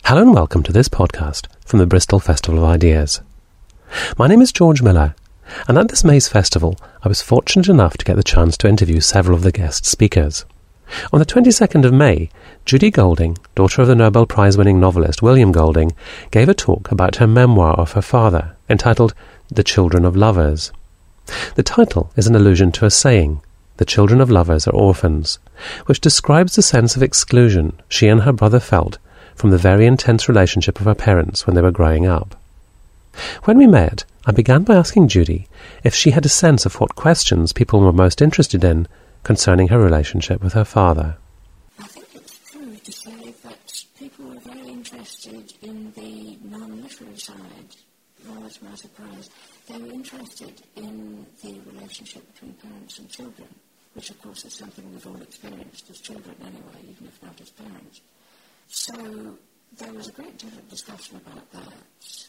Hello and welcome to this podcast from the Bristol Festival of Ideas. My name is George Miller, and at this May's festival I was fortunate enough to get the chance to interview several of the guest speakers. On the 22nd of May, Judy Golding, daughter of the Nobel Prize-winning novelist William Golding, gave a talk about her memoir of her father, entitled The Children of Lovers. The title is an allusion to a saying, "The children of lovers are orphans," which describes the sense of exclusion she and her brother felt from the very intense relationship of her parents when they were growing up. When we met, I began by asking Judy if she had a sense of what questions people were most interested in concerning her relationship with her father. I think it's true to say that people were very interested in the non-literary side, rather to my surprise. They were interested in the relationship between parents and children, which of course is something we've all experienced as children anyway, even if not as parents. So there was a great deal of discussion about that.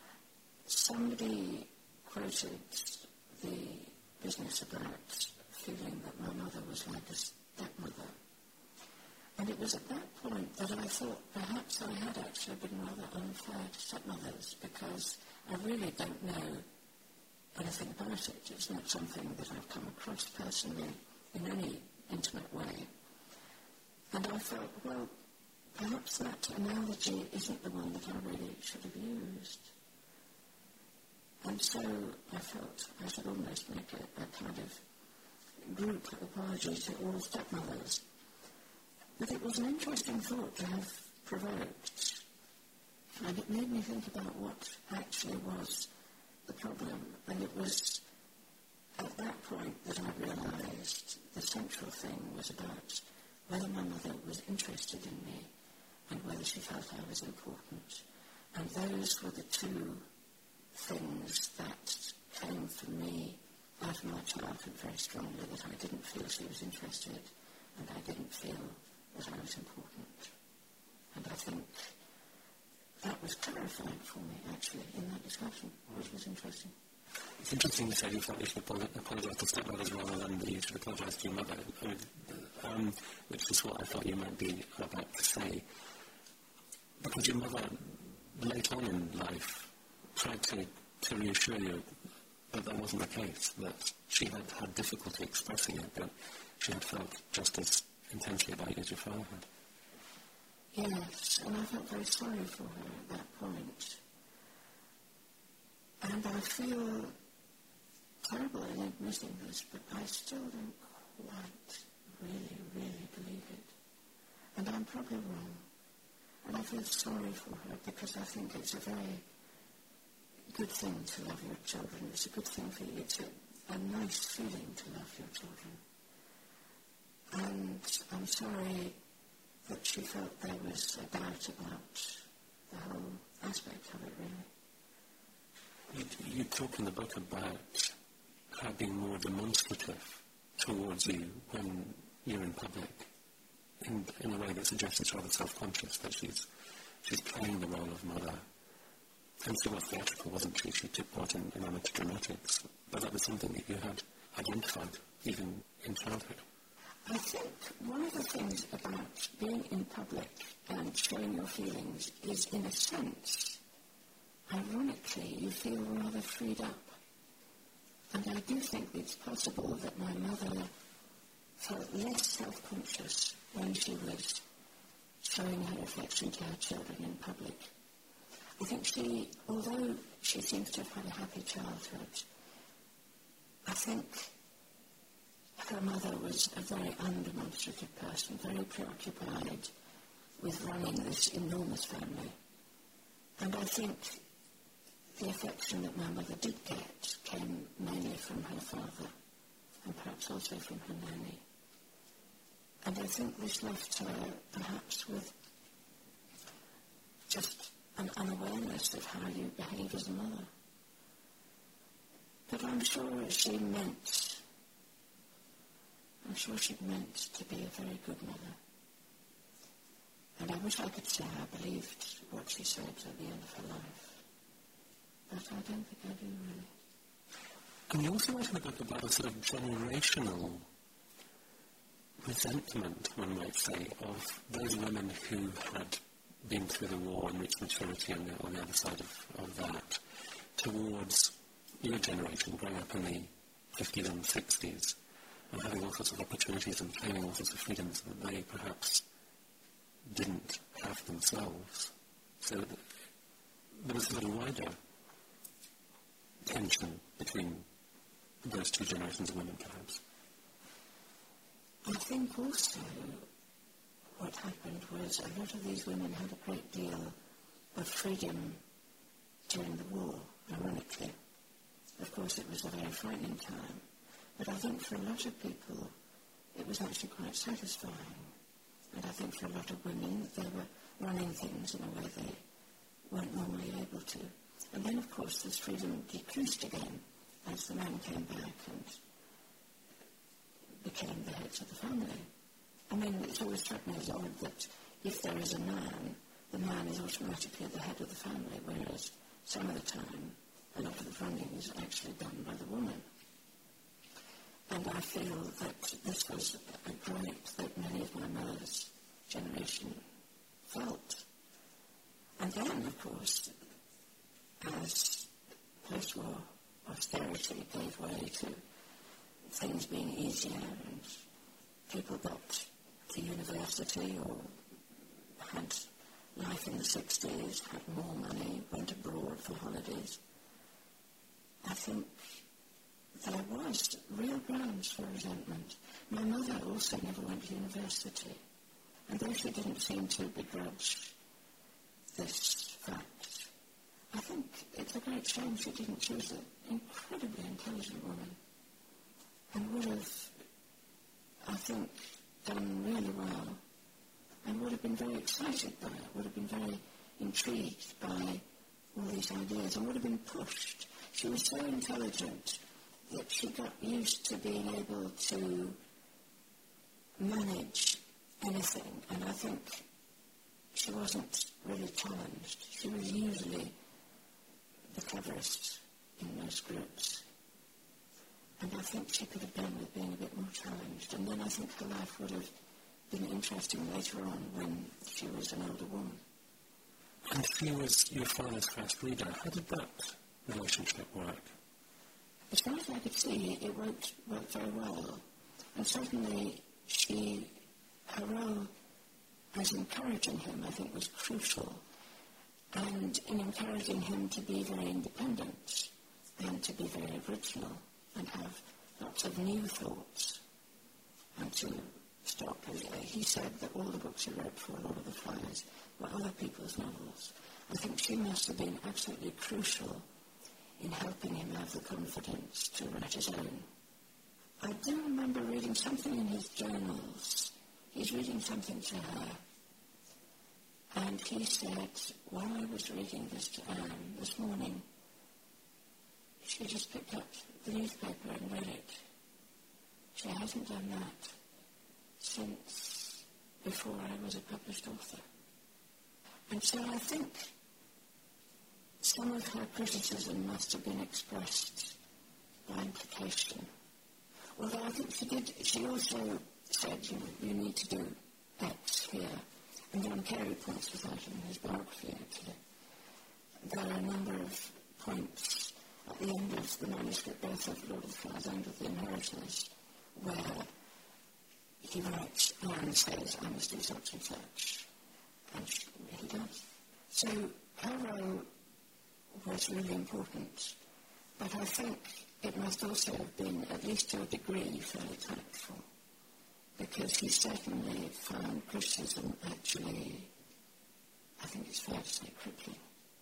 Somebody quoted the business about feeling that my mother was like a stepmother. And it was at that point that I thought perhaps I had actually been rather unfair to stepmothers, because I really don't know anything about it. It's not something that I've come across personally in any intimate way. And I thought, well, perhaps that analogy isn't the one that I really should have used. And so I felt I should almost make a kind of group apology to all stepmothers. But it was an interesting thought to have provoked. And it made me think about what actually was the problem. And it was at that point that I realised the central thing was about whether my mother was interested in me and whether she felt I was important. And those were the two things that came for me out of my childhood very strongly, that I didn't feel she was interested and I didn't feel that I was important. And I think that was clarifying for me, actually, in that discussion, which was interesting. It's interesting you say you felt you should apologise to stepmothers rather than that you should apologise to your mother, which is what I thought you might be about to say. Because your mother, late on in life, tried to reassure you that that wasn't the case, that she had had difficulty expressing it, but she had felt just as intensely about you as your father had. Yes, and I felt very sorry for her at that point. And I feel terrible in admitting this, but I still don't quite really believe it. And I'm probably wrong. And I feel sorry for her, because I think it's a very good thing to love your children. It's a good thing for you. It's a nice feeling to love your children. And I'm sorry that she felt there was a doubt about the whole aspect of it, really. You talk in the book about her being more demonstrative towards you when you're in public, in a way that suggests it's rather self-conscious, that she's playing the role of mother. And she was theatrical, wasn't she? She took part in amateur dramatics. But that was something that you had identified, even in childhood. I think one of the things about being in public and showing your feelings is, in a sense, ironically, you feel rather freed up. And I do think it's possible that my mother felt less self-conscious when she was showing her affection to her children in public. I think she, although she seems to have had a happy childhood, I think her mother was a very undemonstrative person, very preoccupied with running this enormous family. And I think the affection that my mother did get came mainly from her father, and perhaps also from her nanny. And I think this left her perhaps with just an unawareness of how you behave as a mother. But I'm sure she meant to be a very good mother. And I wish I could say I believed what she said at the end of her life. But I don't think I do, really. And you also write in the book about a sort of generational resentment, one might say, of those women who had been through the war and reached maturity on the other side of that, towards your generation growing up in the 50s and 60s and having all sorts of opportunities and claiming all sorts of freedoms that they perhaps didn't have themselves. So there was a little wider tension between those two generations of women, perhaps. I think also what happened was a lot of these women had a great deal of freedom during the war, ironically. Of course, it was a very frightening time, but I think for a lot of people, it was actually quite satisfying. And I think for a lot of women, they were running things in a way they weren't normally able to. And then, of course, this freedom decreased again as the men came back and became the heads of the family. I mean, it's always struck me as odd that if there is a man, the man is automatically the head of the family, whereas some of the time, a lot of the running is actually done by the woman. And I feel that this was a gripe that many of my mother's generation felt. And then, of course, as post-war austerity gave way to things being easier and people got to university or had life in the 60s, had more money, went abroad for holidays, I think there was real grounds for resentment. My mother also never went to university, and though she didn't seem to begrudge this fact, I think it's a great shame she didn't. She was an incredibly intelligent woman and would have, I think, done really well and would have been very excited by it, would have been very intrigued by all these ideas and would have been pushed. She was so intelligent that she got used to being able to manage anything, and I think she wasn't really challenged. She was usually the cleverest in most groups. And I think she could have done with being a bit more challenged. And then I think her life would have been interesting later on when she was an older woman. And she was your father's first reader. How did that relationship work? As far as I could see, it worked very well. And certainly her role as encouraging him, I think, was crucial. And in encouraging him to be very independent and to be very original and have lots of new thoughts and to stop. He said that all the books he wrote for Lord of the Flies were other people's novels. I think she must have been absolutely crucial in helping him have the confidence to write his own. I do remember reading something in his journals. He's reading something to her. And he said, while I was reading this to Anne this morning, she just picked up the newspaper and read it. She hasn't done that since before I was a published author. And so I think some of her criticism must have been expressed by implication. Although I think she also said, you need to do X here. And John Carey points this out in his biography, actually. There are a number of points at the end of the manuscript, both of Lord of the Flies and of The Inheritors, where he writes, Anne says, I must do such and such. And he does. So her role was really important. But I think it must also have been, at least to a degree, fairly tactful. Because he certainly found criticism actually, I think it's fair to say, crippling.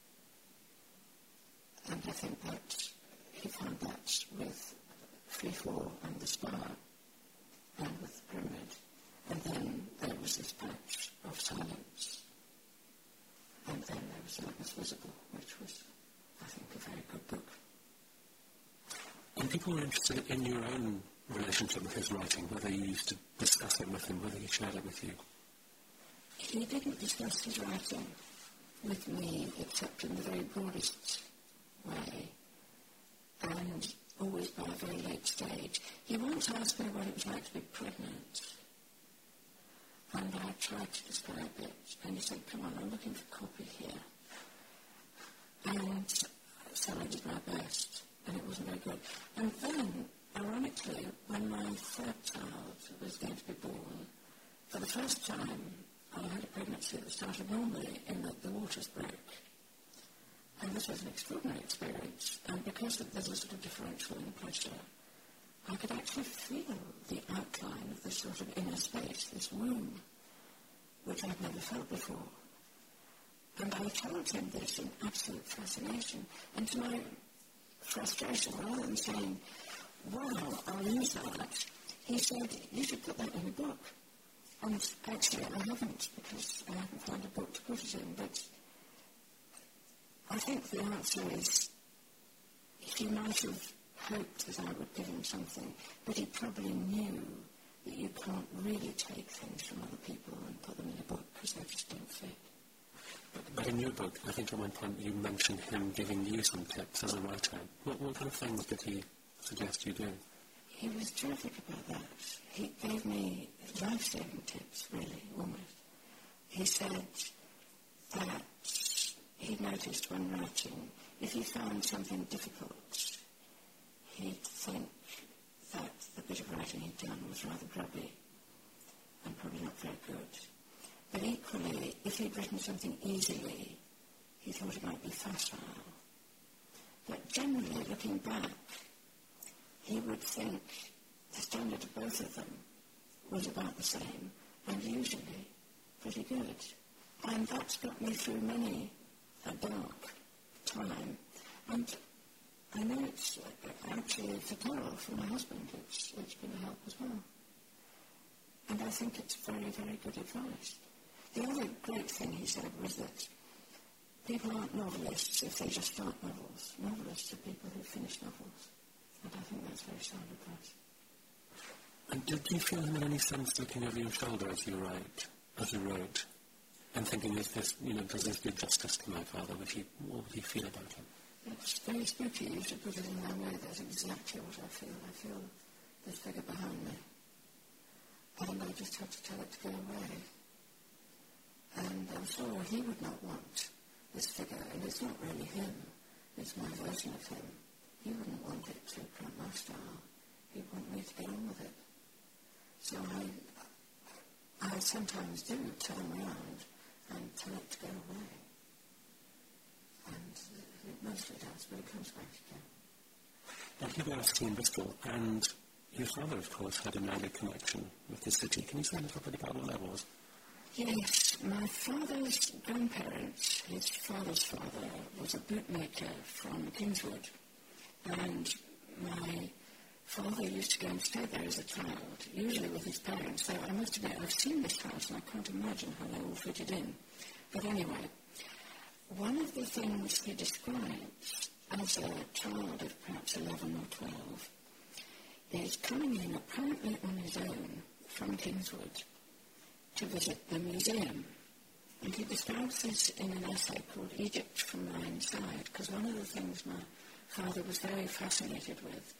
And I think that he found that with Free Fall and The Spire and with The Pyramid. And then there was this patch of silence. And then there was Lightness Visible, which was, I think, a very good book. And people were interested in your own relationship with his writing, whether you used to discuss it with him, whether he shared it with you. He didn't discuss his writing with me except in the very broadest way, and always by a very late stage. He once asked me what it was like to be pregnant, And I tried to describe it, and he said, come on, I'm looking for copy here. And so I did my best, and it wasn't very good. And then, ironically, when my third child was going to be born, for the first time, I had a pregnancy that started normally in that the waters broke. And this was an extraordinary experience. And because there's a sort of differential in pressure, I could actually feel the outline of this sort of inner space, this womb, which I'd never felt before. And I told him this in absolute fascination. And to my frustration, rather than saying, wow, I'll use that, he said, you should put that in a book. And actually, I haven't, because I haven't found a book to put it in, but I think the answer is he might have hoped that I would give him something, but he probably knew that you can't really take things from other people and put them in a book because they just don't fit. But in your book, I think at one point you mentioned him giving you some tips as a writer. What kind of things did he suggest you do? He was terrific about that. He gave me life-saving tips, really, almost. He said that he noticed when writing, if he found something difficult, he'd think that the bit of writing he'd done was rather grubby and probably not very good. But equally, if he'd written something easily, he thought it might be facile. But generally, looking back, he would think the standard of both of them was about the same, and usually pretty good. And that's got me through many a dark time. And I know it's actually for Carol, for my husband, it's been a help as well. And I think it's very, very good advice. The other great thing he said was that people aren't novelists if they just start novels. Novelists are people who finish novels. And I think that's very sound advice. And did you feel him in any sense looking over your shoulder as you wrote, and thinking, is this, does this do justice to my father? What would he feel about him? It's very spooky. You should put it in that way. That's exactly what I feel. I feel this figure behind me. And I just have to tell it to go away. And I'm sure he would not want this figure, and it's not really him. It's my version of him. He wouldn't want it to print my style. He'd want me to get on with it. So I sometimes do turn around and tell it to go away. And it mostly does, but it comes back again. Now, you were in Bristol, and your father, of course, had a magic connection with the city. Can you say a little bit about what that was? Yes, my father's grandparents, his father's father, was a bootmaker from Kingswood. And my father used to go and stay there as a child, usually with his parents. So I must admit, I've seen this house and I can't imagine how they all fitted in. But anyway, one of the things he describes as a child of perhaps 11 or 12 is coming in apparently on his own from Kingswood to visit the museum. And he describes this in an essay called Egypt from the Inside, because one of the things my father was very fascinated with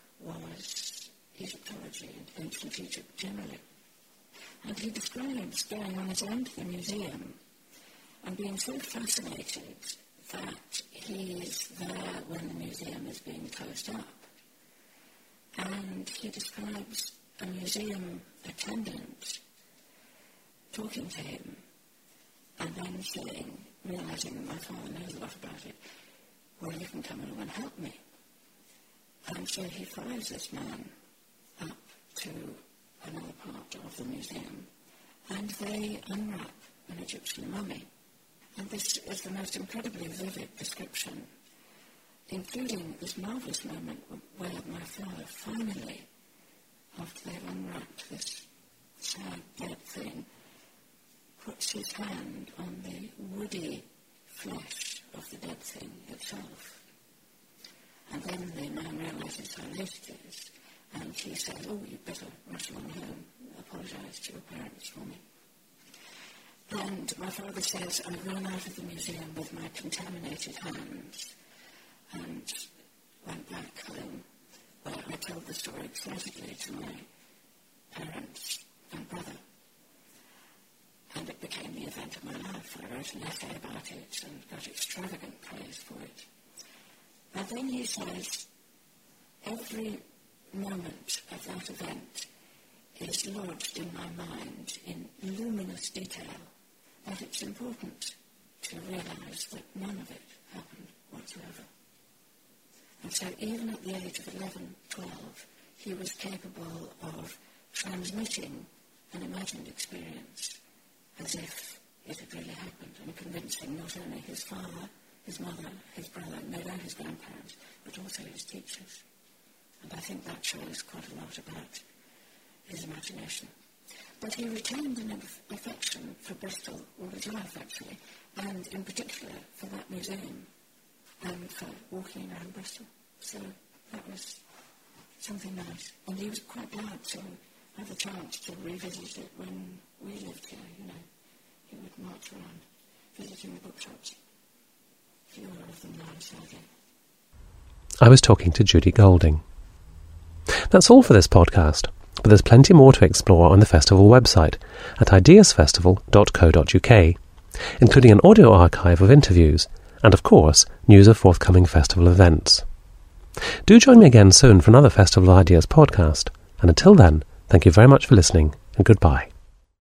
was Egyptology and ancient Egypt generally. And he describes going on his own to the museum and being so fascinated that he is there when the museum is being closed up. And he describes a museum attendant talking to him and then saying, realizing that my father knows a lot about it, well, you can come along and help me. And so he follows this man up to another part of the museum, and they unwrap an Egyptian mummy. And this is the most incredibly vivid description, including this marvellous moment where my father finally, after they've unwrapped this sad, dead thing, puts his hand on the woody flesh of the dead thing itself. And then the man realises how late it is, and he says, oh, you'd better rush along home, apologise to your parents for me. And my father says, I ran out of the museum with my contaminated hands and went back home, where I told the story excitedly to my parents and brother. and it became the event of my life. I wrote an essay about it and got extravagant praise for it. And then he says, every moment of that event is lodged in my mind in luminous detail, but it's important to realise that none of it happened whatsoever. And so even at the age of 11, 12, he was capable of transmitting an imagined experience as if it had really happened, and convincing not only his father, his mother, his brother, no doubt his grandparents, but also his teachers. And I think that shows quite a lot about his imagination. But he retained an affection for Bristol all his life, actually, and in particular for that museum and for walking around Bristol. So that was something nice. And he was quite glad to have a chance to revisit it when we lived here, you know. He would march around visiting the bookshops. Fewer of them now, sadly. I was talking to Judy Golding. That's all for this podcast, but there's plenty more to explore on the festival website at ideasfestival.co.uk, including an audio archive of interviews and, of course, news of forthcoming festival events. Do join me again soon for another Festival of Ideas podcast, and until then, thank you very much for listening, and goodbye.